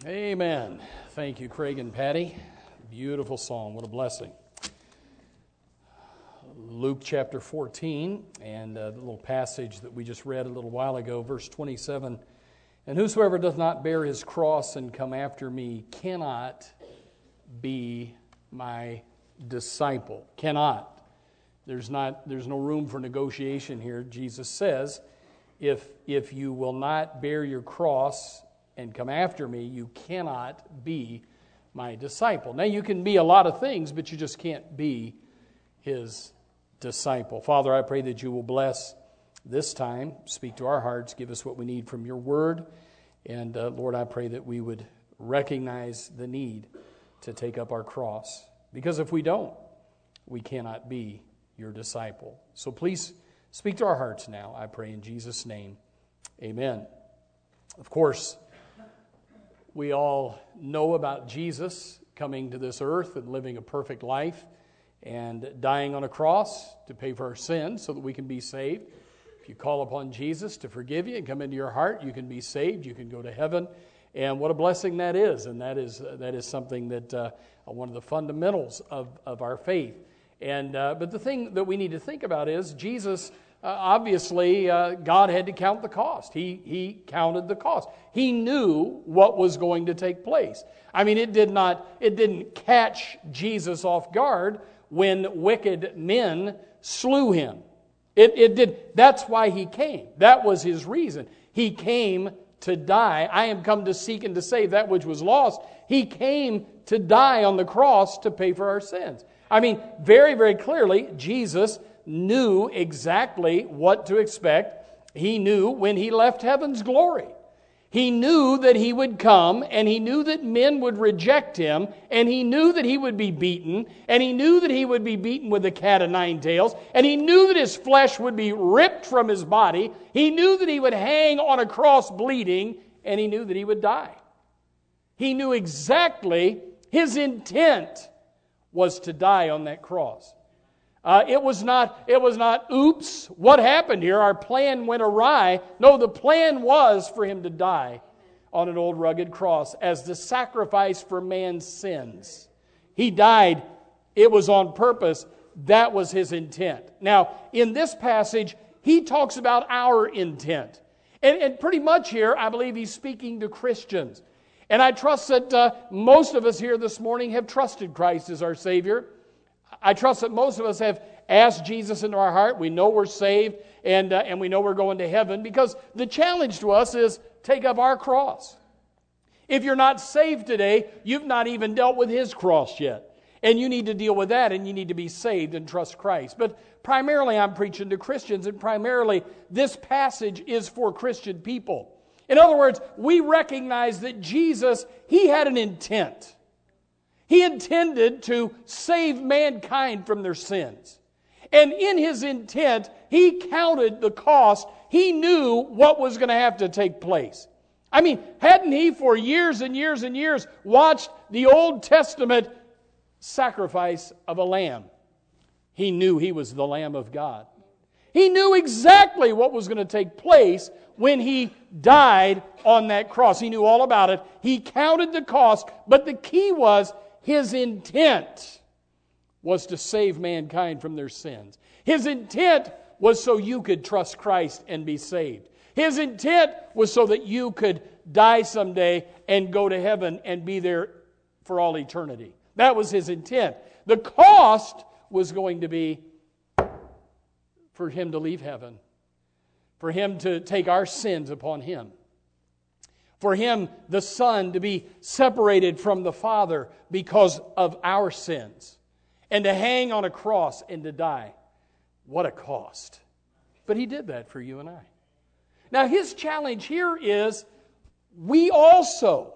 Amen. Thank you, Craig and Patty. Beautiful song. What a blessing. Luke chapter 14, and the little passage that we just read a little while ago, verse 27. And whosoever doth not bear his cross and come after me cannot be my disciple. Cannot. There's no room for negotiation here. Jesus says, if you will not bear your cross and come after me, you cannot be my disciple. Now, you can be a lot of things, but you just can't be his disciple. Father, I pray that you will bless this time, speak to our hearts, give us what we need from your word. And Lord, I pray that we would recognize the need to take up our cross. Because if we don't, we cannot be your disciple. So please speak to our hearts now, I pray in Jesus' name. Amen. Of course, we all know about Jesus coming to this earth and living a perfect life and dying on a cross to pay for our sins so that we can be saved. If you call upon Jesus to forgive you and come into your heart, you can be saved, you can go to heaven. And what a blessing that is. And that is something that one of the fundamentals of our faith. And but the thing that we need to think about is Jesus, obviously, God had to count the cost. He counted the cost. He knew what was going to take place. I mean, it didn't catch Jesus off guard when wicked men slew him. It did. That's why he came. That was his reason. He came to die. I am come to seek and to save that which was lost. He came to die on the cross to pay for our sins. I mean, very, very clearly, Jesus knew exactly what to expect. He knew when he left heaven's glory. He knew that he would come, and he knew that men would reject him, and he knew that he would be beaten, and he knew that he would be beaten with a cat of nine tails, and he knew that his flesh would be ripped from his body. He knew that he would hang on a cross bleeding, and he knew that he would die. He knew exactly his intent was to die on that cross. It was not, oops, what happened here? Our plan went awry. No, the plan was for him to die on an old rugged cross as the sacrifice for man's sins. He died. It was on purpose. That was his intent. Now, in this passage, he talks about our intent. And pretty much here, I believe he's speaking to Christians. And I trust that most of us here this morning have trusted Christ as our Savior. I trust that most of us have asked Jesus into our heart. We know we're saved and we know we're going to heaven, because the challenge to us is take up our cross. If you're not saved today, you've not even dealt with his cross yet. And you need to deal with that, and you need to be saved and trust Christ. But primarily I'm preaching to Christians, and primarily this passage is for Christian people. In other words, we recognize that Jesus, he had an intent. He intended to save mankind from their sins. And in his intent, he counted the cost. He knew what was going to have to take place. I mean, hadn't he for years and years and years watched the Old Testament sacrifice of a lamb? He knew he was the Lamb of God. He knew exactly what was going to take place when he died on that cross. He knew all about it. He counted the cost, but the key was his intent was to save mankind from their sins. His intent was so you could trust Christ and be saved. His intent was so that you could die someday and go to heaven and be there for all eternity. That was his intent. The cost was going to be for him to leave heaven, for him to take our sins upon him, for him, the Son, to be separated from the Father because of our sins, and to hang on a cross and to die. What a cost. But he did that for you and I. Now his challenge here is we also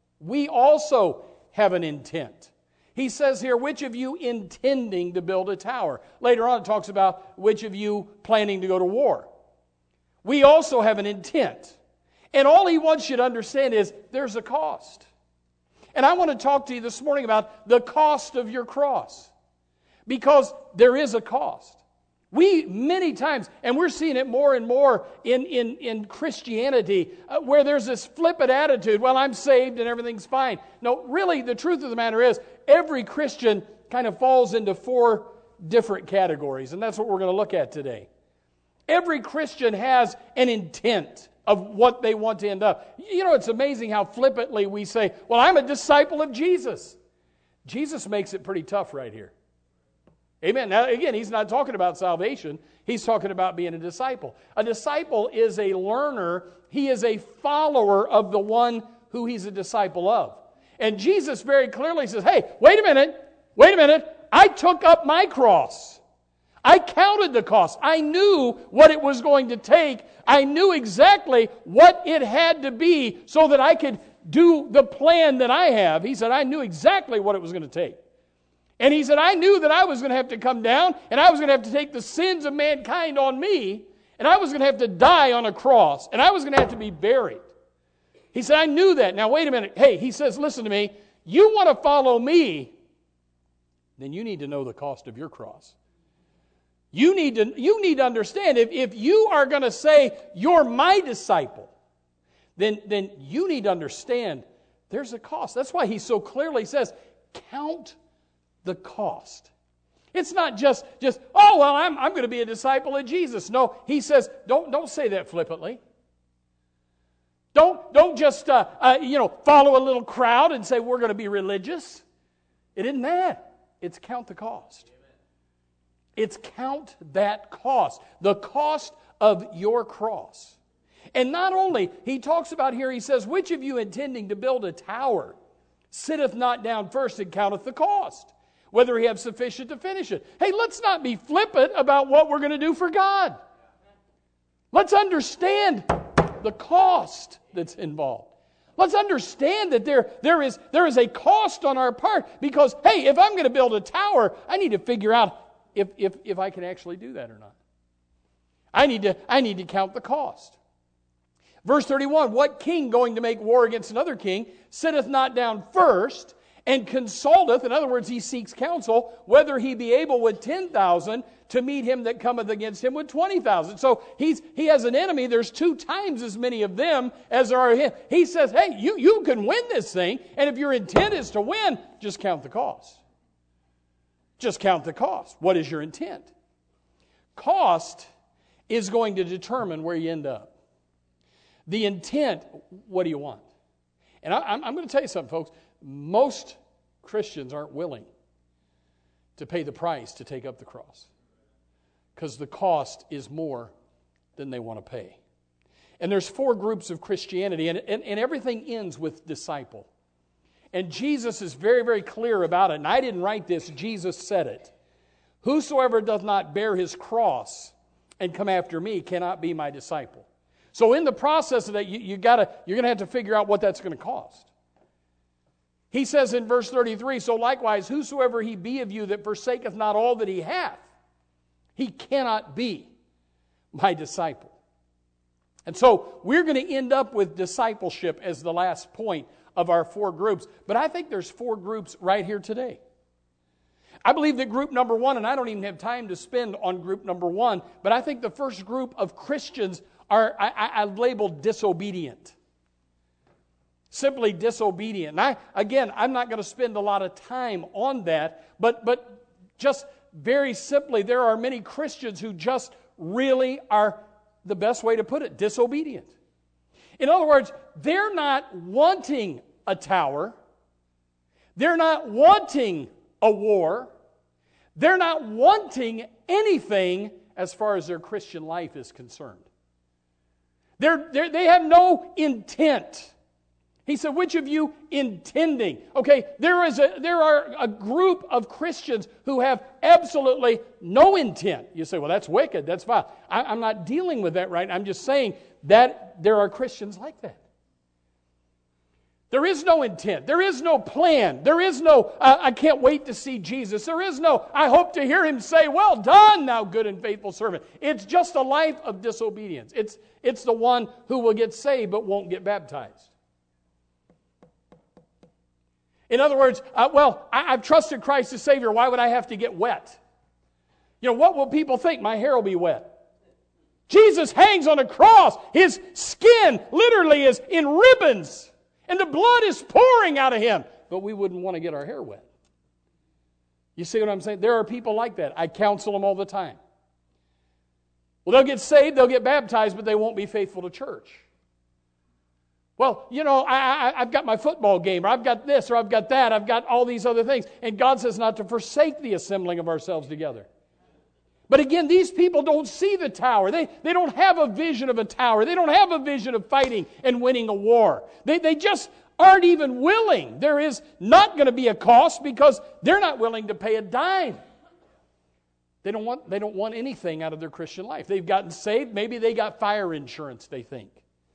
have an intent. He says here, which of you intending to build a tower? Later on it talks about which of you planning to go to war. We also have an intent. And all he wants you to understand is there's a cost. And I want to talk to you this morning about the cost of your cross. Because there is a cost. We, many times, and we're seeing it more and more in Christianity, where there's this flippant attitude, well, I'm saved and everything's fine. No, really, the truth of the matter is, every Christian kind of falls into 4 different categories, and that's what we're going to look at today. Every Christian has an intent of what they want to end up. You know, it's amazing how flippantly we say, well, I'm a disciple of Jesus. Jesus makes it pretty tough right here. Amen. Now, again, he's not talking about salvation. He's talking about being a disciple. A disciple is a learner. He is a follower of the one who he's a disciple of. And Jesus very clearly says, hey, wait a minute. I took up my cross. I counted the cost. I knew what it was going to take. I knew exactly what it had to be so that I could do the plan that I have. He said, I knew exactly what it was going to take. And he said, I knew that I was going to have to come down, and I was going to have to take the sins of mankind on me, and I was going to have to die on a cross, and I was going to have to be buried. He said, I knew that. Now, wait a minute. Hey, he says, listen to me. You want to follow me, then you need to know the cost of your cross. You need to understand, if you are going to say, you're my disciple, then you need to understand there's a cost. That's why he so clearly says, count the cost. It's not just oh, well, I'm going to be a disciple of Jesus. No, he says, don't say that flippantly. Don't just follow a little crowd and say we're going to be religious. It isn't that. It's count the cost. It's count that cost. The cost of your cross. And not only, he talks about here, he says, which of you intending to build a tower sitteth not down first and counteth the cost, whether he have sufficient to finish it. Hey, let's not be flippant about what we're going to do for God. Let's understand the cost that's involved. Let's understand that there is a cost on our part, because, hey, if I'm going to build a tower, I need to figure out if I can actually do that or not. I need to count the cost. Verse 31, what king going to make war against another king sitteth not down first and consulteth, in other words, he seeks counsel, whether he be able with 10,000 to meet him that cometh against him with 20,000. So he has an enemy. There's 2 times as many of them as there are him. He says, hey, you can win this thing, and if your intent is to win, just count the cost. Just count the cost. What is your intent? Cost is going to determine where you end up. The intent, what do you want? And I'm going to tell you something, folks. Most Christians aren't willing to pay the price to take up the cross, because the cost is more than they want to pay. And there's 4 groups of Christianity, and everything ends with disciple. And Jesus is very, very clear about it. And I didn't write this, Jesus said it. Whosoever doth not bear his cross and come after me cannot be my disciple. So in the process of that, you're going to have to figure out what that's going to cost. He says in verse 33, so likewise, whosoever he be of you that forsaketh not all that he hath, he cannot be my disciple. And so we're going to end up with discipleship as the last point of our 4 groups. But I think there's 4 groups right here today. I believe that group number 1, and I don't even have time to spend on group number 1, but I think the first group of Christians are I've labeled disobedient. Simply disobedient. And I'm not going to spend a lot of time on that, but just very simply, there are many Christians who just really are, the best way to put it, disobedient. In other words, they're not wanting a tower. They're not wanting a war. They're not wanting anything as far as their Christian life is concerned. They have no intent. He said, which of you intending? Okay, there are a group of Christians who have absolutely no intent. You say, well, that's wicked, that's vile. I'm not dealing with that right now. I'm just saying that there are Christians like that. There is no intent. There is no plan. There is no, I can't wait to see Jesus. There is no, I hope to hear him say, well done, thou good and faithful servant. It's just a life of disobedience. It's the one who will get saved but won't get baptized. In other words, I've trusted Christ as Savior. Why would I have to get wet? What will people think? My hair will be wet. Jesus hangs on a cross. His skin literally is in ribbons. And the blood is pouring out of him. But we wouldn't want to get our hair wet. You see what I'm saying? There are people like that. I counsel them all the time. Well, they'll get saved, they'll get baptized, but they won't be faithful to church. Well, I've got my football game, or I've got this, or I've got that, I've got all these other things. And God says not to forsake the assembling of ourselves together. But again, these people don't see the tower. They don't have a vision of a tower. They don't have a vision of fighting and winning a war. They just aren't even willing. There is not going to be a cost because they're not willing to pay a dime. They don't want anything out of their Christian life. They've gotten saved. Maybe they got fire insurance, they think.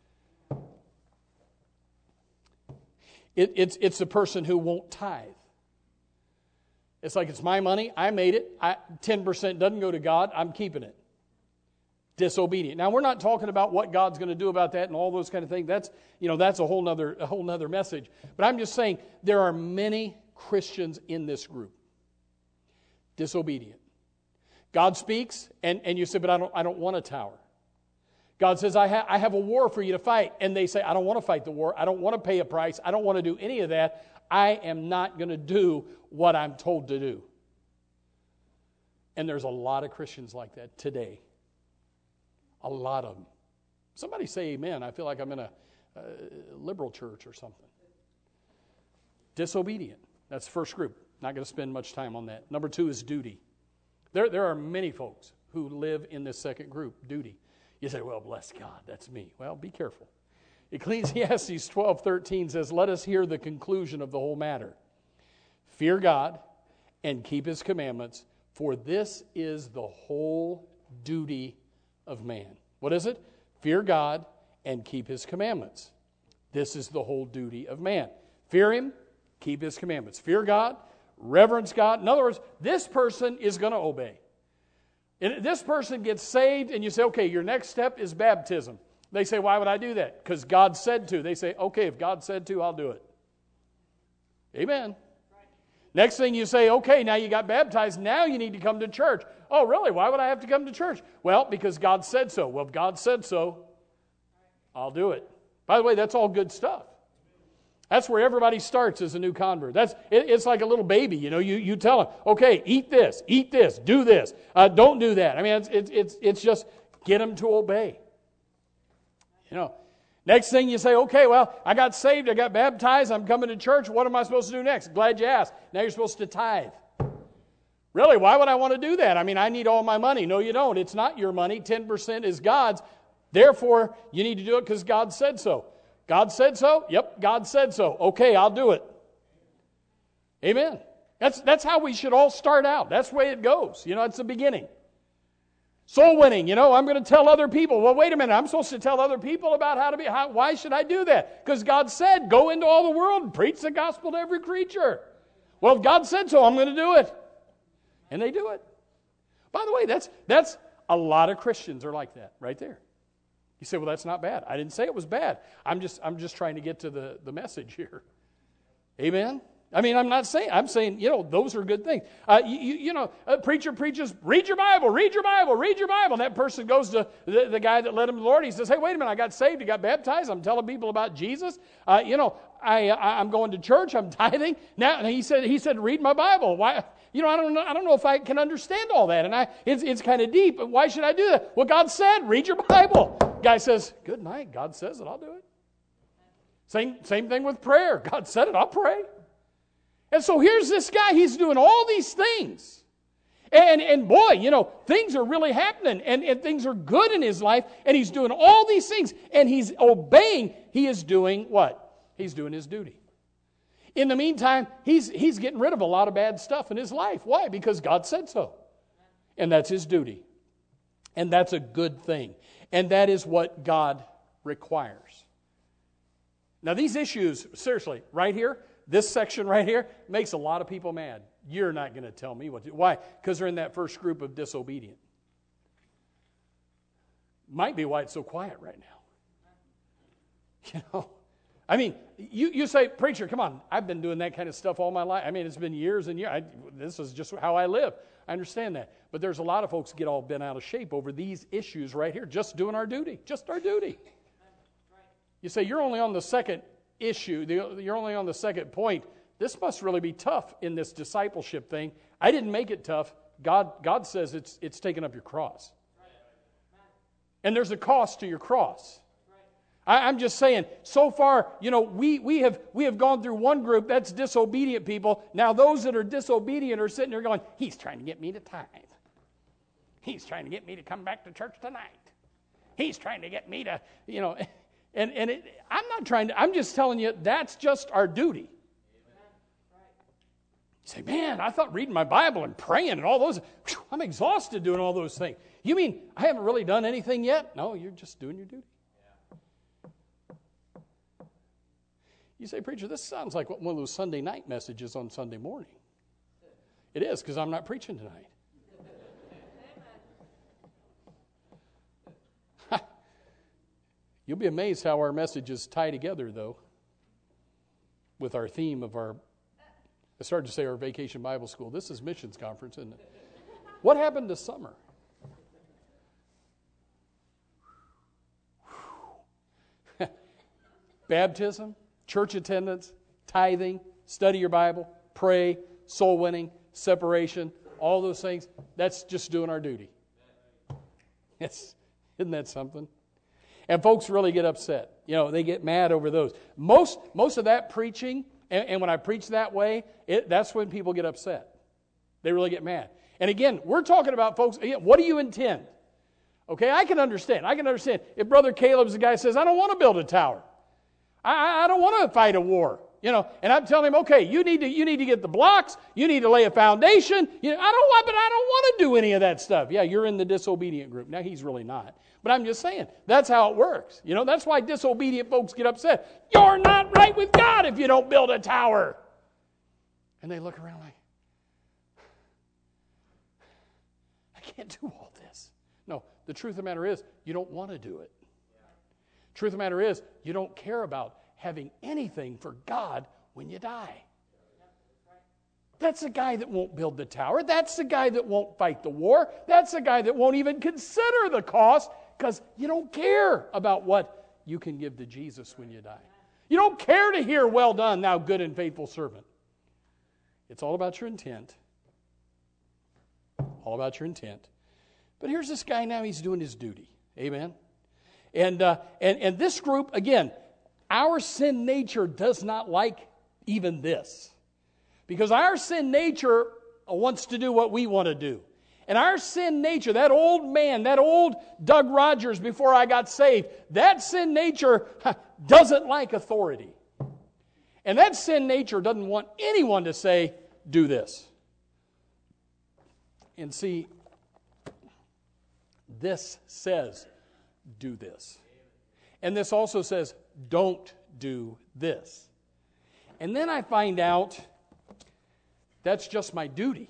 It's the person who won't tithe. It's like, it's my money, I made it, 10% doesn't go to God, I'm keeping it. Disobedient. Now, we're not talking about what God's going to do about that and all those kind of things. That's a whole nother message. But I'm just saying, there are many Christians in this group. Disobedient. God speaks, and you say, but I don't want a tower. God says, I have a war for you to fight. And they say, I don't want to fight the war. I don't want to pay a price. I don't want to do any of that. I am not going to do what I'm told to do. And there's a lot of Christians like that today. A lot of them. Somebody say amen. I feel like I'm in a liberal church or something. Disobedient. That's the first group. Not going to spend much time on that. Number 2 is duty. There are many folks who live in this second group, duty. You say, well, bless God, that's me. Well, be careful. Ecclesiastes 12:13 says, let us hear the conclusion of the whole matter. Fear God and keep His commandments, for this is the whole duty of man. What is it? Fear God and keep His commandments. This is the whole duty of man. Fear Him, keep His commandments. Fear God, reverence God. In other words, this person is going to obey. And this person gets saved, and you say, okay, your next step is baptism. They say, why would I do that? Because God said to. They say, okay, if God said to, I'll do it. Amen. Next thing you say, okay, now you got baptized, now you need to come to church. Oh, really? Why would I have to come to church? Well, because God said so. Well, if God said so, I'll do it. By the way, that's all good stuff. That's where everybody starts as a new convert. It's like a little baby, you tell them, okay, eat this, do this, don't do that. I mean, it's just get them to obey. Next thing you say, okay, well, I got saved, I got baptized, I'm coming to church, what am I supposed to do next? Glad you asked. Now you're supposed to tithe. Really, why would I want to do that? I mean, I need all my money. No, you don't. It's not your money. 10% is God's. Therefore, you need to do it because God said so. God said so? Yep, God said so. Okay, I'll do it. Amen. That's how we should all start out. That's the way it goes. It's the beginning. Soul winning, I'm going to tell other people. Well, wait a minute, I'm supposed to tell other people about why should I do that? Because God said, go into all the world and preach the gospel to every creature. Well, if God said so, I'm going to do it. And they do it. By the way, that's a lot of Christians are like that right there. You say, well, that's not bad. I didn't say it was bad. I'm just trying to get to the message here. Amen? I mean, I'm saying, those are good things. A preacher preaches, read your Bible. And that person goes to the guy that led him to the Lord. He says, hey, wait a minute, I got saved, I got baptized, I'm telling people about Jesus. I'm going to church, I'm tithing. Now, he said, read my Bible. Why? I don't know if I can understand all that. And it's kind of deep, but why should I do that? Well, God said, read your Bible. Guy says, good night, God says it, I'll do it. Same thing with prayer. God said it, I'll pray. And so here's this guy, he's doing all these things. And boy, things are really happening and things are good in his life and he's doing all these things and he's obeying. He is doing what? He's doing his duty. In the meantime, he's getting rid of a lot of bad stuff in his life. Why? Because God said so. And that's his duty. And that's a good thing. And that is what God requires. Now these issues, seriously, right here, this section right here makes a lot of people mad. You're not going to tell me what to do. Why? Because they're in that first group of disobedient. Might be why it's so quiet right now. I mean, you say, preacher, come on, I've been doing that kind of stuff all my life. I mean, it's been years and years. This is just how I live. I understand that. But there's a lot of folks get all bent out of shape over these issues right here, just doing our duty, just our duty. You say, you're only on the second issue, you're only on the second point. This must really be tough in this discipleship thing. I didn't make it tough. God says it's taking up your cross. And there's a cost to your cross. I'm just saying, so far, we have gone through one group, that's disobedient people. Now those that are disobedient are sitting there going, he's trying to get me to tithe. He's trying to get me to come back to church tonight. He's trying to get me to, I'm just telling you, that's just our duty. You say, man, I thought reading my Bible and praying and all those, I'm exhausted doing all those things. You mean I haven't really done anything yet? No, you're just doing your duty. You say, preacher, this sounds like one of those Sunday night messages on Sunday morning. It is, because I'm not preaching tonight. You'll be amazed how our messages tie together, though, with our theme of I started to say our Vacation Bible School. This is missions conference, isn't it? What happened to summer? Baptism, church attendance, tithing, study your Bible, pray, soul winning, separation, all those things. That's just doing our duty. Yes, isn't that something? And folks really get upset. They get mad over those. Most of that preaching, and when I preach that way, that's when people get upset. They really get mad. And again, we're talking about, folks, what do you intend? Okay, I can understand. If Brother Caleb's the guy who says, I don't want to build a tower. I don't want to fight a war. And I'm telling him, okay, you need to get the blocks, you need to lay a foundation. I don't want to do any of that stuff. Yeah, you're in the disobedient group. Now he's really not. But I'm just saying, that's how it works. That's why disobedient folks get upset. You're not right with God if you don't build a tower. And they look around like, I can't do all this. No, the truth of the matter is, you don't want to do it. Truth of the matter is, you don't care about having anything for God when you die. That's the guy that won't build the tower. That's the guy that won't fight the war. That's the guy that won't even consider the cost because you don't care about what you can give to Jesus when you die. You don't care to hear, well done, thou good and faithful servant. It's all about your intent. All about your intent. But here's this guy now, he's doing his duty. Amen? And this group, again, our sin nature does not like even this. Because our sin nature wants to do what we want to do. And our sin nature, that old man, that old Doug Rogers before I got saved, that sin nature doesn't like authority. And that sin nature doesn't want anyone to say, do this. And see, this says, do this. And this also says, don't do this. And then I find out that's just my duty.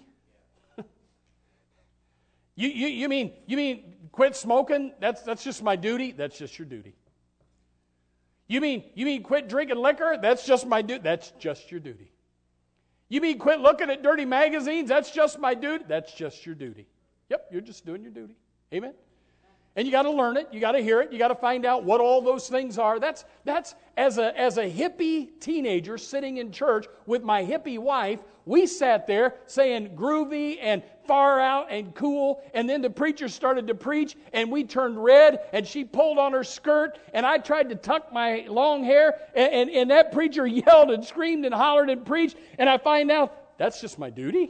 You mean quit smoking? That's just my duty? That's just your duty. You mean quit drinking liquor? That's just my duty. That's just your duty. You mean quit looking at dirty magazines? That's just my duty. That's just your duty. Yep, you're just doing your duty. Amen. And you got to learn it. You got to hear it. You got to find out what all those things are. That's as a hippie teenager sitting in church with my hippie wife. We sat there saying groovy and far out and cool. And then the preacher started to preach and we turned red and she pulled on her skirt and I tried to tuck my long hair and that preacher yelled and screamed and hollered and preached. And I find out that's just my duty.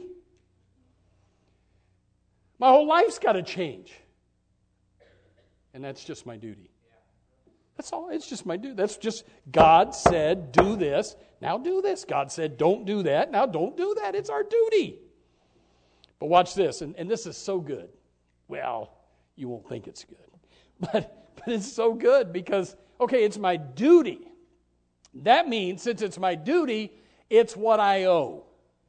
My whole life's got to change. And that's just my duty. That's all. It's just my duty. That's just, God said, do this. Now do this. God said, don't do that. Now don't do that. It's our duty. But watch this. And this is so good. Well, you won't think it's good. But it's so good because, okay, it's my duty. That means, since it's my duty, it's what I owe.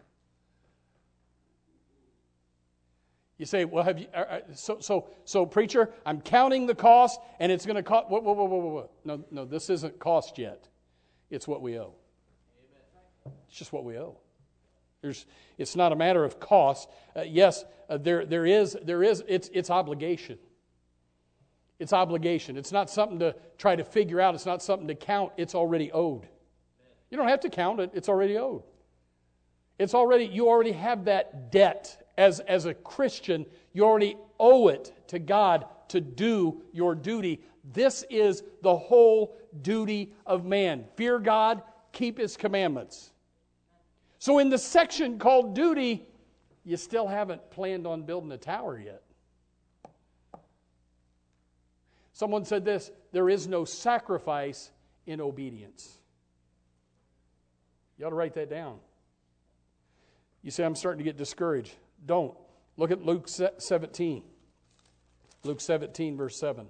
You say, well, have you? So, preacher, I'm counting the cost, and it's going to cost. Whoa. No, this isn't cost yet. It's what we owe. It's just what we owe. It's not a matter of cost. Yes, there is. It's obligation. It's obligation. It's not something to try to figure out. It's not something to count. It's already owed. You don't have to count it. It's already owed. You already have that debt as a Christian. You already owe it to God to do your duty. This is the whole duty of man. Fear God, keep His commandments. So in the section called duty, you still haven't planned on building a tower yet. Someone said this, there is no sacrifice in obedience. You ought to write that down. You say, I'm starting to get discouraged. Don't. Look at Luke 17. Luke 17, verse 7.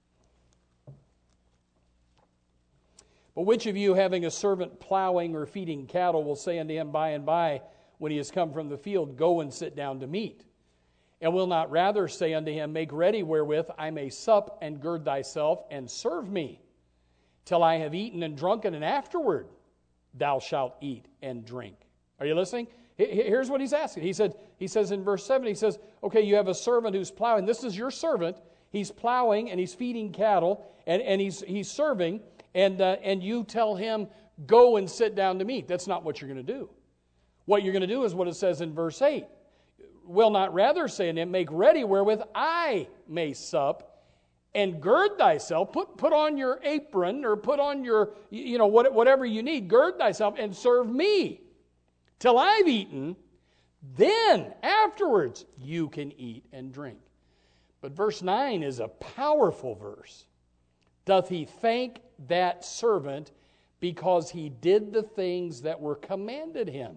But which of you, having a servant plowing or feeding cattle, will say unto him by and by, when he has come from the field, go and sit down to meat? And will not rather say unto him, make ready wherewith I may sup, and gird thyself, and serve me, till I have eaten and drunken, and afterward thou shalt eat and drink. Are you listening? Here's what he's asking. He says in verse 7, he says, okay, you have a servant who's plowing. This is your servant. He's plowing and he's feeding cattle and he's serving. And you tell him, go and sit down to meat. That's not what you're going to do. What you're going to do is what it says in verse 8. Will not rather say unto him, make ready wherewith I may sup, and gird thyself, put on your apron, or put on your, whatever you need, gird thyself, and serve me, till I've eaten, then afterwards you can eat and drink. But verse 9 is a powerful verse. Doth he thank that servant because he did the things that were commanded him?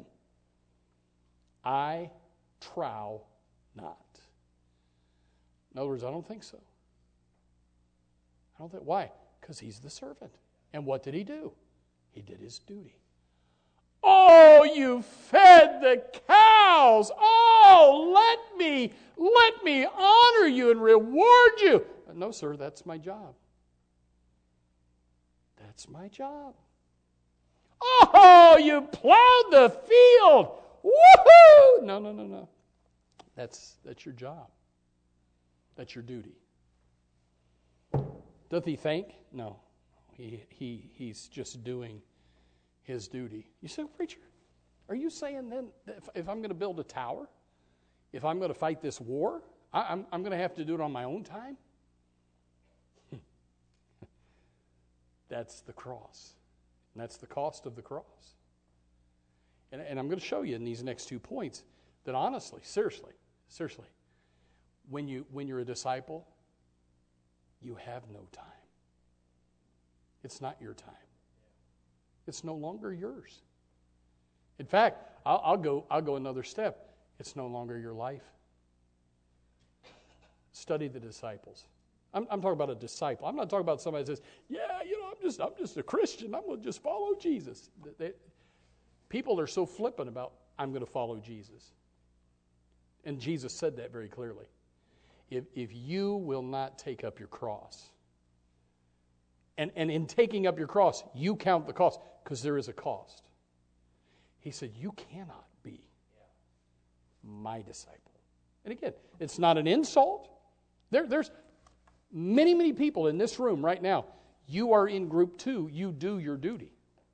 I trow not. In other words, I don't think so. Why? Because he's the servant. And what did he do? He did his duty. Oh, you fed the cows. Oh, let me honor you and reward you. No, sir, that's my job. That's my job. Oh, you plowed the field. Woohoo! No. That's your job. That's your duty. Doth he thank? No. He's just doing his duty. You say, preacher, are you saying then that if I'm going to build a tower, if I'm going to fight this war, I'm going to have to do it on my own time? That's the cross. And that's the cost of the cross. And I'm going to show you in these next 2 points that honestly, seriously, when you're a disciple, you have no time. It's not your time. It's no longer yours. In fact, I'll go another step. It's no longer your life. Study the disciples. I'm talking about a disciple. I'm not talking about somebody that says, I'm just a Christian. I'm going to just follow Jesus. People are so flippant about, I'm going to follow Jesus. And Jesus said that very clearly. If you will not take up your cross, and in taking up your cross, you count the cost, because there is a cost. He said, you cannot be my disciple. And again, it's not an insult. There's many people in this room right now. You are in group 2. You do your duty.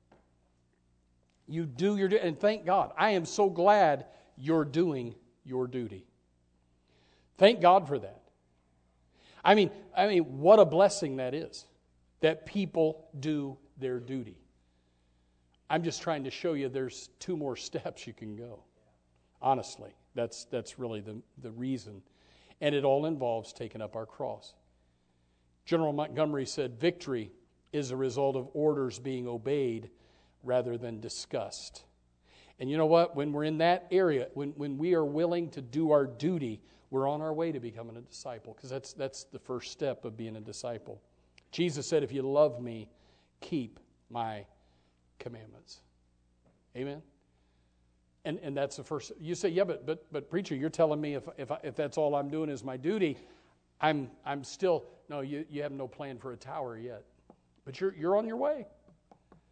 You do your duty. And thank God. I am so glad you're doing your duty. Thank God for that. I mean, what a blessing that is, that people do their duty. I'm just trying to show you there's 2 more steps you can go. Honestly, that's really the reason. And it all involves taking up our cross. General Montgomery said, victory is a result of orders being obeyed rather than discussed. And you know what? When we're in that area, when we are willing to do our duty, we're on our way to becoming a disciple, because that's the first step of being a disciple. Jesus said, if you love me, keep my commandments. Amen? And that's the first. You say, yeah, but preacher, you're telling me if that's all I'm doing is my duty, I'm still, no, you have no plan for a tower yet. But you're on your way.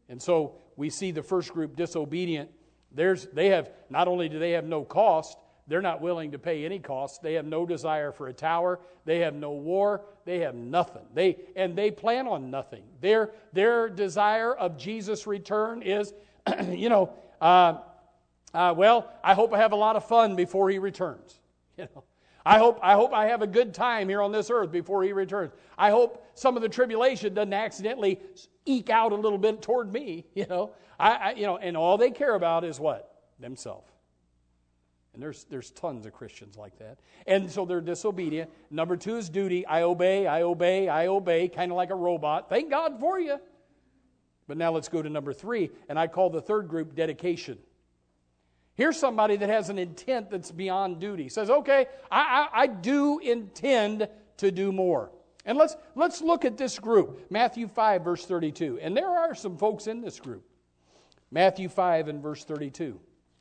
And so we see the first group disobedient. Not only do they have no cost, they're not willing to pay any cost. They have no desire for a tower. They have no war. They have nothing. They plan on nothing. Their desire of Jesus' return is, well, I hope I have a lot of fun before He returns. I hope I have a good time here on this earth before He returns. I hope some of the tribulation doesn't accidentally eke out a little bit toward me. And all they care about is what? Themselves. And there's tons of Christians like that. And so they're disobedient. Number 2 is duty. I obey, kind of like a robot. Thank God for you. But now let's go to number 3, and I call the third group dedication. Here's somebody that has an intent that's beyond duty. Says, okay, I do intend to do more. And let's look at this group. Matthew 5, verse 32. And there are some folks in this group. Matthew 5 and verse 32.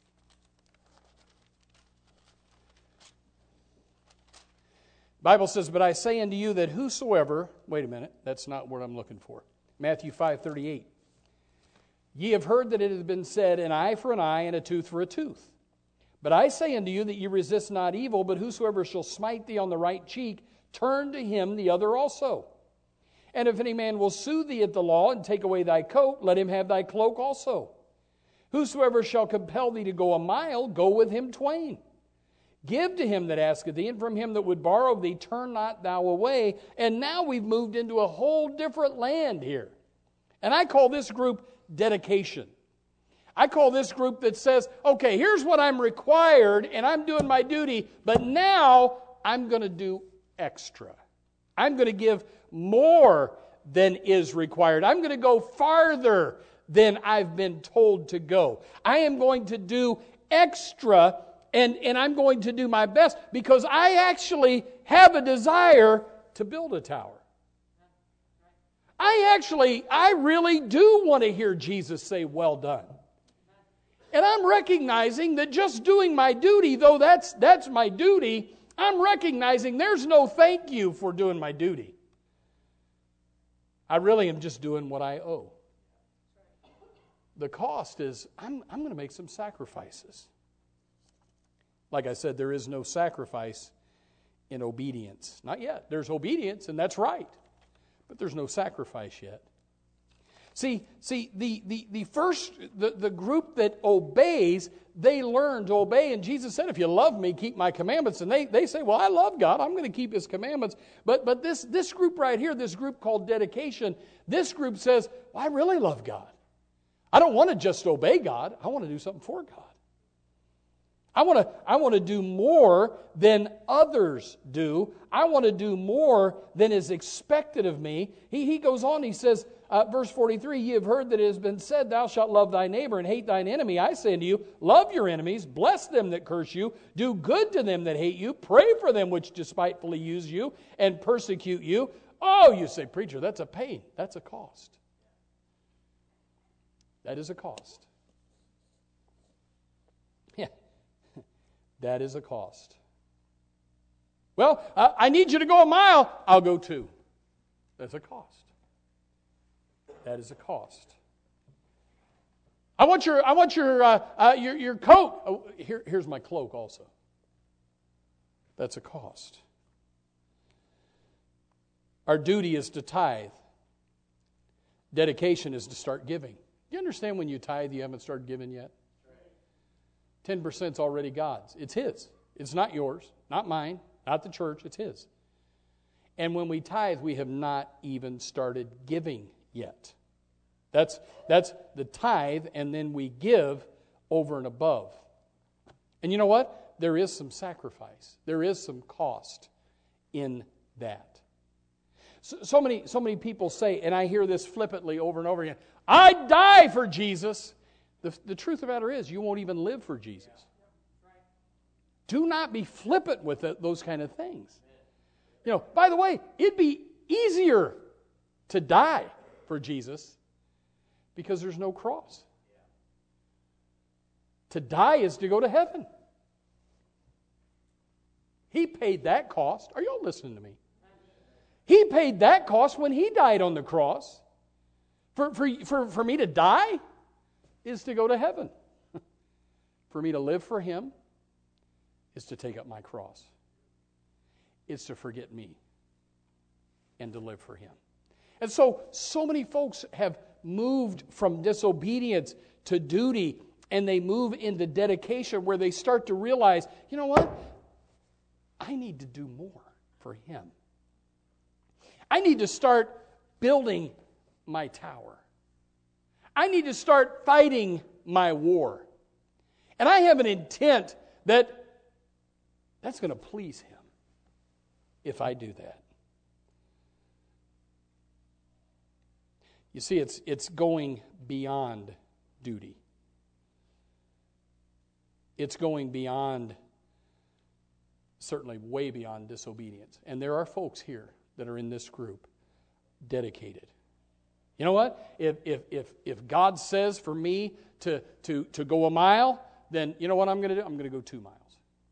Bible says, but I say unto you that whosoever, wait a minute, that's not what I'm looking for. Matthew 5:38. Ye have heard that it hath been said, an eye for an eye, and a tooth for a tooth. But I say unto you that ye resist not evil, but whosoever shall smite thee on the right cheek, turn to him the other also. And if any man will sue thee at the law, and take away thy coat, let him have thy cloak also. Whosoever shall compel thee to go a mile, go with him twain. Give to him that asketh thee, and from him that would borrow thee, turn not thou away. And now we've moved into a whole different land here. And I call this group dedication. I call this group that says, okay, here's what I'm required, and I'm doing my duty, but now I'm going to do extra. I'm going to give more than is required. I'm going to go farther than I've been told to go. I am going to do extra. And I'm going to do my best because I actually have a desire to build a tower. I really do want to hear Jesus say, well done. And I'm recognizing that just doing my duty, though that's my duty, I'm recognizing there's no thank you for doing my duty. I really am just doing what I owe. The cost is I'm going to make some sacrifices. Like I said, there is no sacrifice in obedience. Not yet. There's obedience, and that's right. But there's no sacrifice yet. See, the group that obeys, they learn to obey. And Jesus said, if you love me, keep my commandments. And they say, well, I love God. I'm going to keep His commandments. But this group right here, this group called dedication, this group says, well, I really love God. I don't want to just obey God. I want to do something for God. I want to do more than others do. I want to do more than is expected of me. He goes on, he says, verse 43, ye have heard that it has been said, thou shalt love thy neighbor and hate thine enemy. I say unto you, love your enemies, bless them that curse you, do good to them that hate you, pray for them which despitefully use you and persecute you. Oh, you say, preacher, that's a pain. That's a cost. That is a cost. Yeah. That is a cost. Well, I need you to go a mile. I'll go 2. That's a cost. That is a cost. I want your coat. Oh, here's my cloak also. That's a cost. Our duty is to tithe. Dedication is to start giving. Do you understand when you tithe, you haven't started giving yet? 10% is already God's. It's His. It's not yours, not mine, not the church. It's His. And when we tithe, we have not even started giving yet. That's the tithe, and then we give over and above. And you know what? There is some sacrifice. There is some cost in that. So many people say, and I hear this flippantly over and over again, I'd die for Jesus. The truth of the matter is, you won't even live for Jesus. Do not be flippant with those kind of things. By the way, it'd be easier to die for Jesus because there's no cross. To die is to go to heaven. He paid that cost. Are y'all listening to me? He paid that cost when He died on the cross For me to die is to go to heaven. For me to live for Him is to take up my cross. It's to forget me and to live for Him. And so many folks have moved from disobedience to duty, and they move into dedication where they start to realize, you know what? I need to do more for Him. I need to start building my tower. I need to start fighting my war. And I have an intent that's going to please Him if I do that. You see, it's going beyond duty. It's going beyond, certainly way beyond disobedience. And there are folks here that are in this group dedicated. You know what? If God says for me to go a mile, then you know what I'm going to do? I'm going to go 2 miles.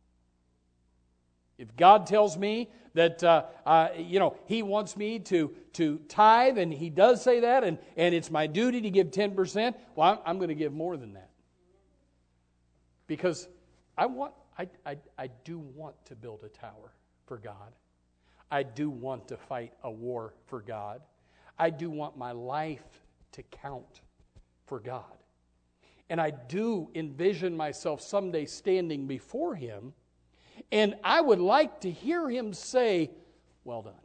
If God tells me that He wants me to tithe, and He does say that, and it's my duty to give 10%, well, I'm going to give more than that. Because I do want to build a tower for God. I do want to fight a war for God. I do want my life to count for God. And I do envision myself someday standing before Him, and I would like to hear Him say, well done.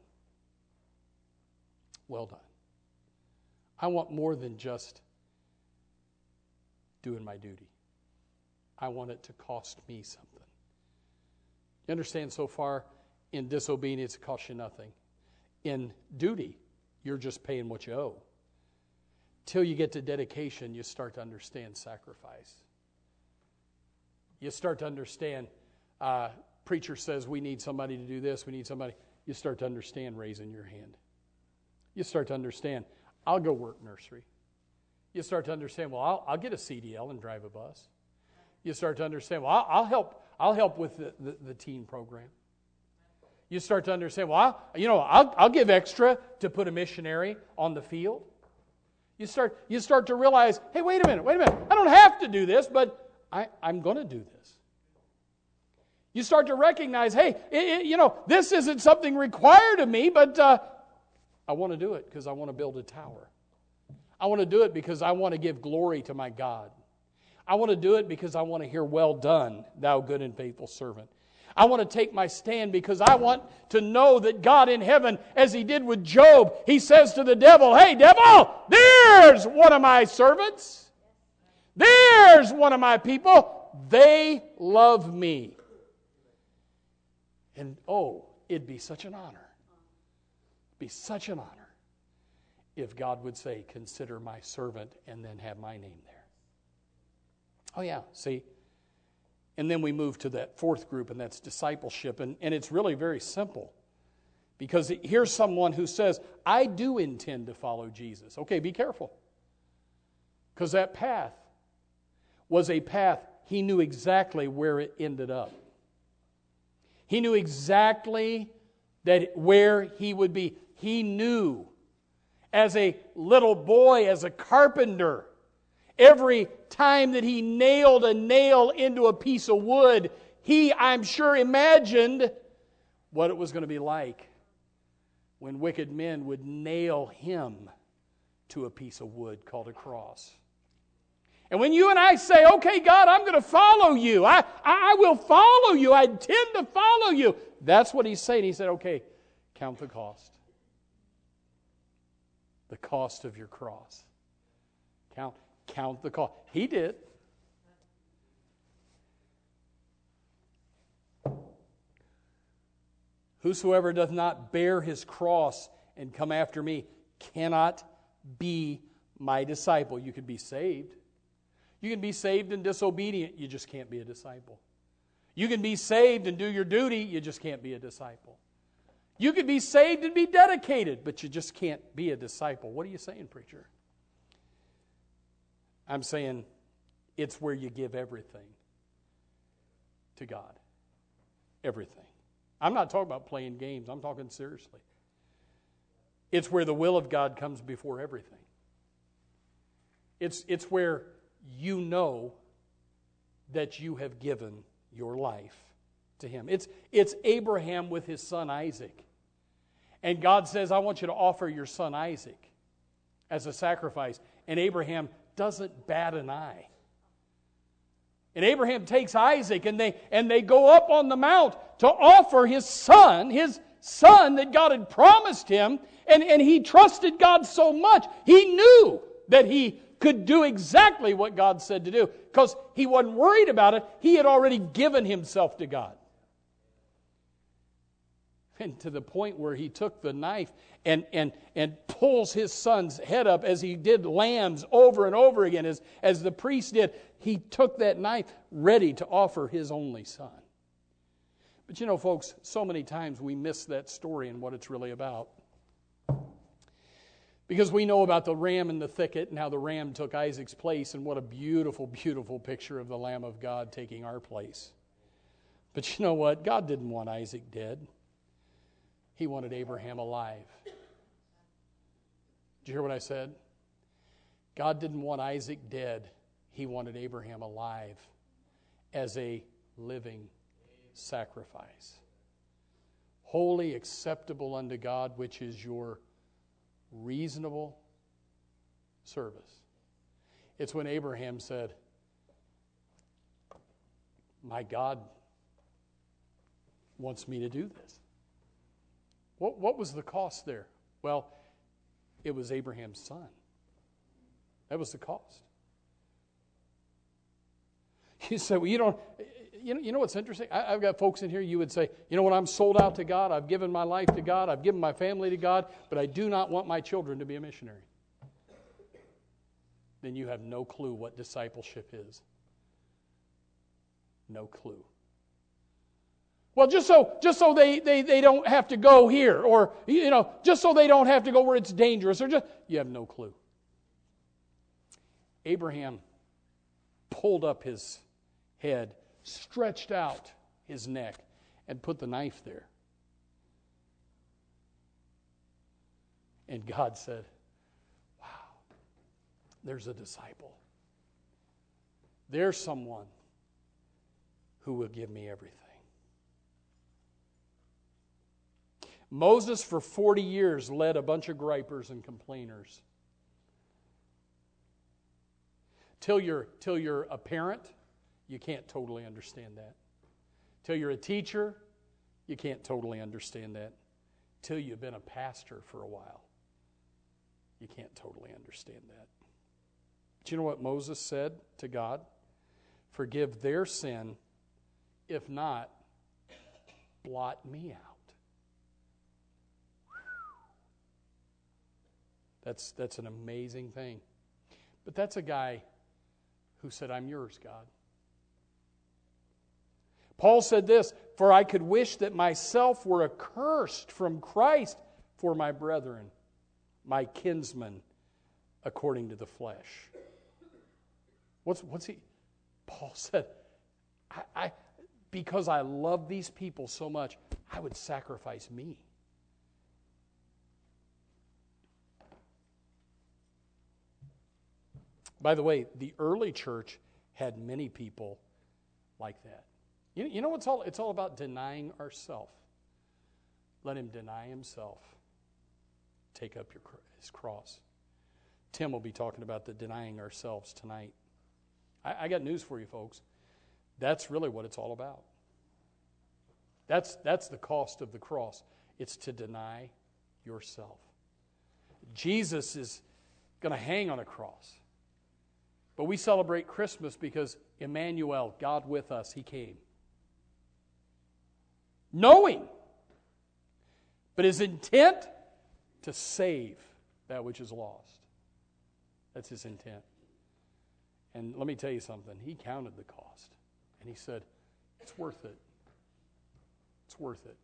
Well done. I want more than just doing my duty. I want it to cost me something. You understand, so far, in disobedience, it costs you nothing. In duty, you're just paying what you owe. Till you get to dedication, you start to understand sacrifice. You start to understand, preacher says we need somebody to do this, we need somebody. You start to understand raising your hand. You start to understand, I'll go work nursery. You start to understand, well, I'll get a CDL and drive a bus. You start to understand, well, I'll help with the teen program. You start to understand, well, I'll give extra to put a missionary on the field. You start to realize, hey, wait a minute. I don't have to do this, but I'm going to do this. You start to recognize, hey, this isn't something required of me, but I want to do it because I want to build a tower. I want to do it because I want to give glory to my God. I want to do it because I want to hear, well done, thou good and faithful servant. I want to take my stand because I want to know that God in heaven, as He did with Job, He says to the devil, hey, devil, there's one of my servants. There's one of my people. They love me. And it'd be such an honor. It'd be such an honor if God would say, consider my servant, and then have my name there. Oh yeah, see? And then we move to that fourth group, and that's discipleship. And it's really very simple. Because here's someone who says, I do intend to follow Jesus. Okay, be careful. Because that path was a path, he knew exactly where it ended up. He knew exactly where he would be. He knew as a little boy, as a carpenter, every time that he nailed a nail into a piece of wood, he, I'm sure, imagined what it was going to be like when wicked men would nail him to a piece of wood called a cross. And when you and I say, okay, God, I'm going to follow you. I will follow you. I intend to follow you. That's what he's saying. He said, okay, count the cost. The cost of your cross. Count the cost. He did. Whosoever doth not bear his cross and come after me cannot be my disciple. You can be saved. You can be saved and disobedient. You just can't be a disciple. You can be saved and do your duty. You just can't be a disciple. You can be saved and be dedicated, but you just can't be a disciple. What are you saying, preacher? I'm saying it's where you give everything to God. Everything. I'm not talking about playing games. I'm talking seriously. It's where the will of God comes before everything. It's where you know that you have given your life to Him. It's Abraham with his son Isaac. And God says, I want you to offer your son Isaac as a sacrifice. And Abraham doesn't bat an eye. And Abraham takes Isaac and they go up on the mount to offer his son that God had promised him. And he trusted God so much, he knew that he could do exactly what God said to do. Because he wasn't worried about it. He had already given himself to God. And to the point where he took the knife and pulls his son's head up as he did lambs over and over again, as the priest did. He took that knife ready to offer his only son. But you know, folks, so many times we miss that story and what it's really about. Because we know about the ram in the thicket and how the ram took Isaac's place, and what a beautiful, beautiful picture of the Lamb of God taking our place. But you know what? God didn't want Isaac dead. He wanted Abraham alive. Did you hear what I said? God didn't want Isaac dead. He wanted Abraham alive as a living sacrifice. Holy, acceptable unto God, which is your reasonable service. It's when Abraham said, my God wants me to do this. What was the cost there? Well, it was Abraham's son. That was the cost. You say, well, you know what's interesting? I've got folks in here, you would say, you know what, I'm sold out to God, I've given my life to God, I've given my family to God, but I do not want my children to be a missionary. Then you have no clue what discipleship is. No clue. Well, just so they don't have to go here, or just so they don't have to go where it's dangerous, or you have no clue. Abraham pulled up his head, stretched out his neck, and put the knife there. And God said, wow, there's a disciple. There's someone who will give me everything. Moses, for 40 years, led a bunch of gripers and complainers. Till you're a parent, you can't totally understand that. Till you're a teacher, you can't totally understand that. Till you've been a pastor for a while, you can't totally understand that. But you know what Moses said to God? Forgive their sin, if not, blot me out. That's an amazing thing. But that's a guy who said, I'm yours, God. Paul said this, for I could wish that myself were accursed from Christ for my brethren, my kinsmen, according to the flesh. What's he? Paul said, I because I love these people so much, I would sacrifice me. By the way, the early church had many people like that. You know what's it's all about denying ourselves. Let him deny himself. Take up his cross. Tim will be talking about the denying ourselves tonight. I got news for you, folks. That's really what it's all about. That's the cost of the cross. It's to deny yourself. Jesus is going to hang on a cross. But we celebrate Christmas because Emmanuel, God with us, He came. Knowing, but His intent to save that which is lost. That's His intent. And let me tell you something. He counted the cost. And He said, it's worth it. It's worth it.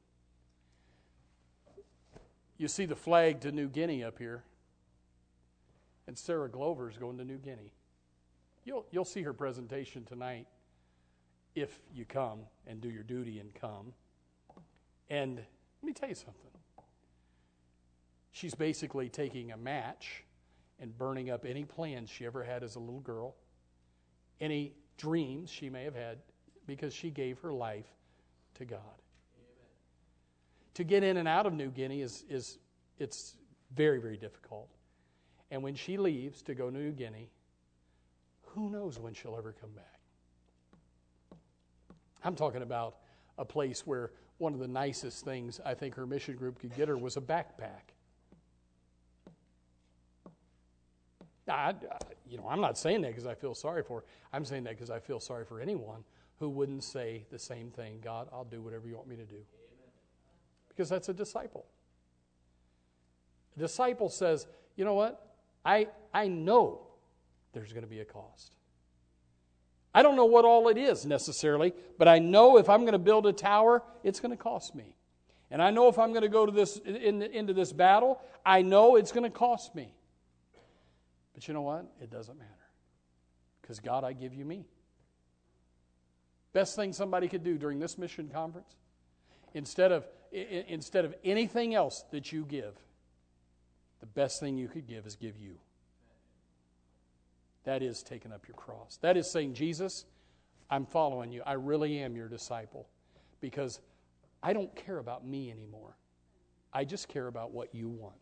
You see the flag to New Guinea up here. And Sarah Glover is going to New Guinea. You'll see her presentation tonight if you come and do your duty and come. And let me tell you something. She's basically taking a match and burning up any plans she ever had as a little girl, any dreams she may have had, because she gave her life to God. Amen. To get in and out of New Guinea it's very, very difficult. And when she leaves to go to New Guinea, who knows when she'll ever come back? I'm talking about a place where one of the nicest things I think her mission group could get her was a backpack. Now, I'm not saying that because I feel sorry for her. I'm saying that because I feel sorry for anyone who wouldn't say the same thing. God, I'll do whatever you want me to do. Amen. Because that's a disciple. A disciple says, you know what? I know there's going to be a cost. I don't know what all it is necessarily, but I know if I'm going to build a tower, it's going to cost me. And I know if I'm going to go to into this battle, I know it's going to cost me. But you know what? It doesn't matter. Because God, I give you me. Best thing somebody could do during this mission conference, instead of anything else that you give, the best thing you could give is give you. That is taking up your cross. That is saying, Jesus, I'm following you. I really am your disciple. Because I don't care about me anymore. I just care about what you want.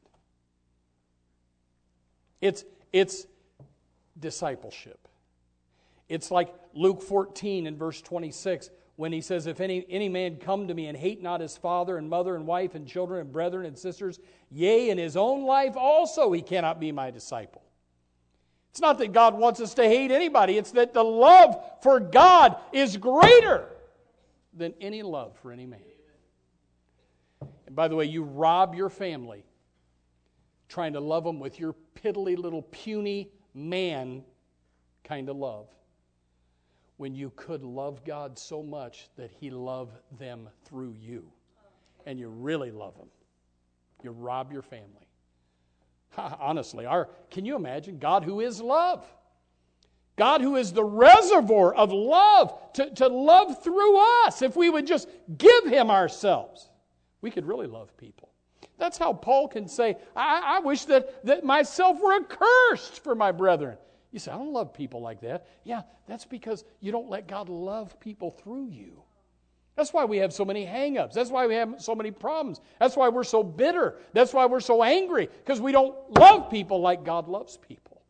It's discipleship. It's like Luke 14 and verse 26 when he says, if any man come to me and hate not his father and mother and wife and children and brethren and sisters, yea, in his own life also he cannot be my disciple. It's not that God wants us to hate anybody. It's that the love for God is greater than any love for any man. And by the way, you rob your family trying to love them with your piddly little puny man kind of love, when you could love God so much that He loved them through you. And you really love them. You rob your family. Honestly, can you imagine God who is love? God who is the reservoir of love to love through us. If we would just give Him ourselves, we could really love people. That's how Paul can say, I wish that myself were accursed for my brethren. You say, I don't love people like that. Yeah, that's because you don't let God love people through you. That's why we have so many hang-ups. That's why we have so many problems. That's why we're so bitter. That's why we're so angry, because we don't love people like God loves people.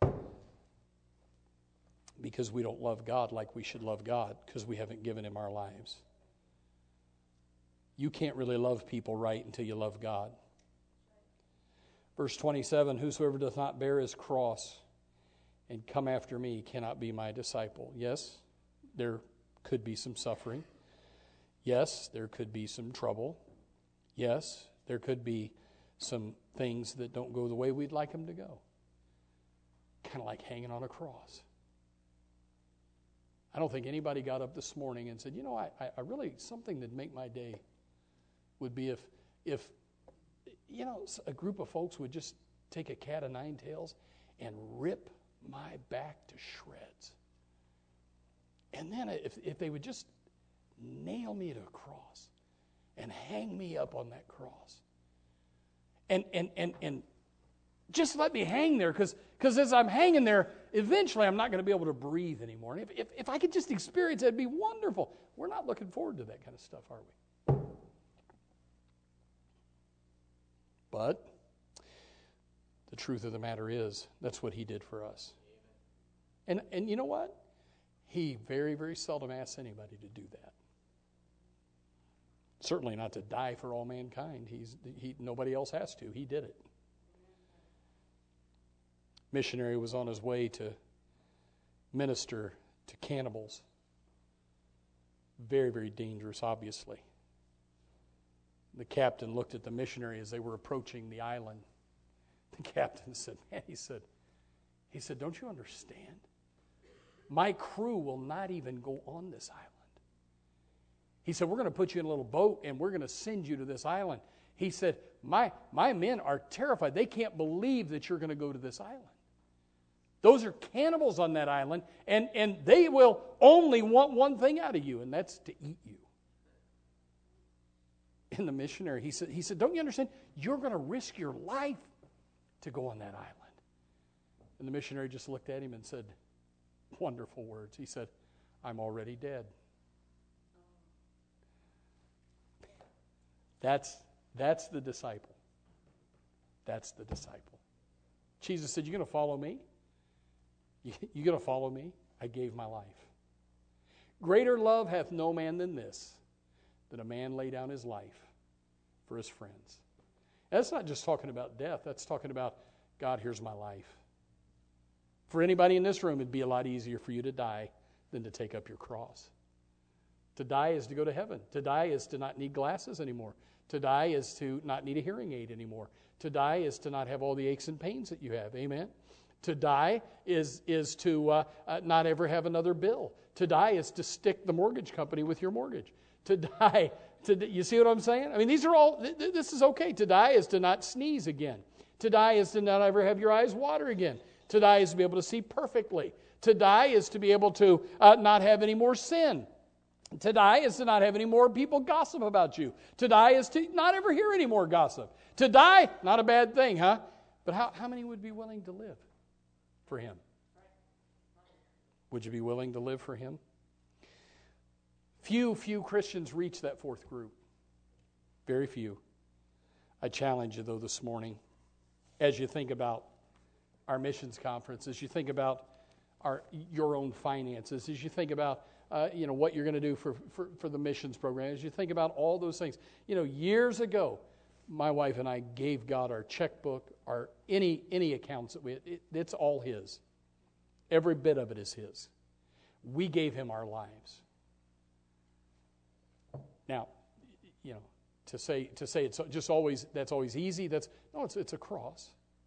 Because we don't love God like we should love God, because we haven't given Him our lives. You can't really love people right until you love God. Verse 27, whosoever doth not bear his cross and come after me cannot be my disciple. Yes, there could be some suffering. Yes, there could be some trouble. Yes, there could be some things that don't go the way we'd like them to go. Kind of like hanging on a cross. I don't think anybody got up this morning and said, I really, something that'd make my day would be if a group of folks would just take a cat of nine tails and rip my back to shreds. And then if they would just nail me to a cross and hang me up on that cross. And just let me hang there, because as I'm hanging there, eventually I'm not going to be able to breathe anymore. And if I could just experience it, it'd be wonderful. We're not looking forward to that kind of stuff, are we? But the truth of the matter is, that's what He did for us. And you know what? He very, very seldom asks anybody to do that. Certainly not to die for all mankind. Nobody else has to. He did it. Missionary was on his way to minister to cannibals. Very, very dangerous, obviously. The captain looked at the missionary as they were approaching the island. The captain said, he said, don't you understand? My crew will not even go on this island. He said, we're going to put you in a little boat and we're going to send you to this island. He said, my men are terrified. They can't believe that you're going to go to this island. Those are cannibals on that island, and they will only want one thing out of you, and that's to eat you. And the missionary, he said, don't you understand? You're going to risk your life to go on that island. And the missionary just looked at him and said, wonderful words. He said, I'm already dead. That's the disciple. That's the disciple. Jesus said, you're going to follow me? You're going to follow me? I gave my life. Greater love hath no man than this, that a man lay down his life for his friends. And that's not just talking about death. That's talking about, God, here's my life. For anybody in this room, it'd be a lot easier for you to die than to take up your cross. To die is to go to heaven. To die is to not need glasses anymore. To die is to not need a hearing aid anymore. To die is to not have all the aches and pains that you have. Amen? To die is to not ever have another bill. To die is to stick the mortgage company with your mortgage. To die, you see what I'm saying? I mean, these are all, this is okay. To die is to not sneeze again. To die is to not ever have your eyes water again. To die is to be able to see perfectly. To die is to be able to not have any more sin. To die is to not have any more people gossip about you. To die is to not ever hear any more gossip. To die, not a bad thing, huh? But how many would be willing to live for Him? Would you be willing to live for Him? Few Christians reach that fourth group. Very few. I challenge you, though, this morning, as you think about our missions conference, as you think about your own finances, as you think about what you're going to do for the missions program, as you think about all those things. Years ago, my wife and I gave God our checkbook, our any accounts that it's all His. Every bit of it is His. We gave Him our lives. Now, to say it's just always, that's always easy. It's a cross.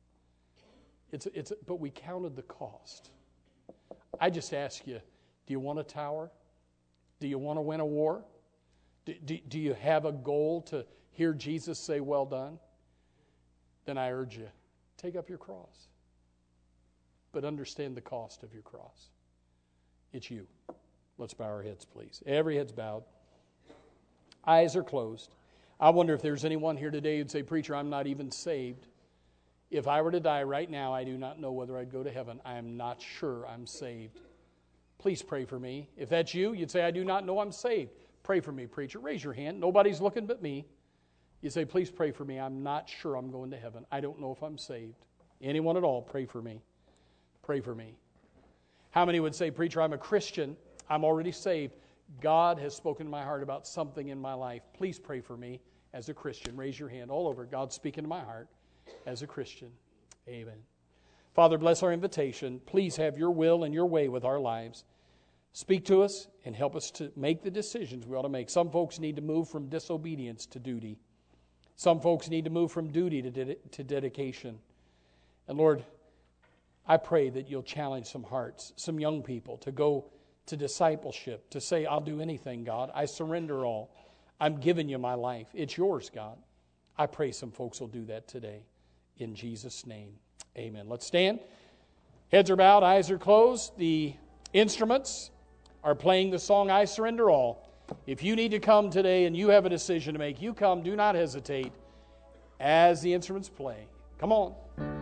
But we counted the cost. I just ask you, do you want a tower? Do you want to win a war? Do you have a goal to hear Jesus say, well done? Then I urge you, take up your cross. But understand the cost of your cross. It's you. Let's bow our heads, please. Every head's bowed. Eyes are closed. I wonder if there's anyone here today who'd say, preacher, I'm not even saved. If I were to die right now, I do not know whether I'd go to heaven. I am not sure I'm saved. Please pray for me. If that's you, you'd say, I do not know I'm saved. Pray for me, preacher. Raise your hand. Nobody's looking but me. You say, please pray for me. I'm not sure I'm going to heaven. I don't know if I'm saved. Anyone at all, pray for me. Pray for me. How many would say, preacher, I'm a Christian. I'm already saved. God has spoken to my heart about something in my life. Please pray for me as a Christian. Raise your hand all over. God's speaking to my heart as a Christian. Amen. Father, bless our invitation. Please have your will and your way with our lives. Speak to us and help us to make the decisions we ought to make. Some folks need to move from disobedience to duty. Some folks need to move from duty to dedication. And Lord, I pray that you'll challenge some hearts, some young people to go to discipleship, to say, I'll do anything, God. I surrender all. I'm giving you my life. It's yours, God. I pray some folks will do that today. In Jesus' name, amen. Let's stand. Heads are bowed, eyes are closed. The instruments are playing the song, I Surrender All. If you need to come today and you have a decision to make, you come. Do not hesitate as the instruments play. Come on.